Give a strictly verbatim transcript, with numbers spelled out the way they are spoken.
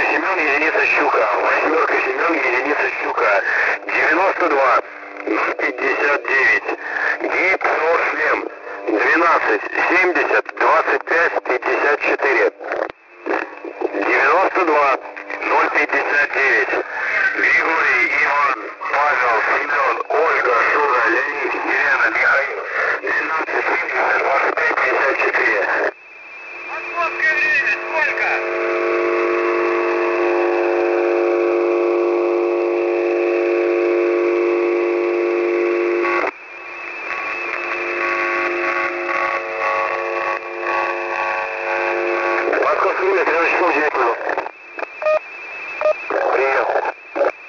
Семен, единица Щука. Восьмерка Семен, единица Щука. девяносто два ноль пятьдесят девять. Гид Шлем. двенадцать семьдесят двадцать пять пятьдесят четыре. девяносто два ноль пятьдесят девять. Григорий, Иван, Павел, Семен, Ольга, Шура, Леонид, Елена, Михаил. двенадцать семьдесят двадцать пять пятьдесят четыре. Московское время сколько? Московское время тринадцать часов девять.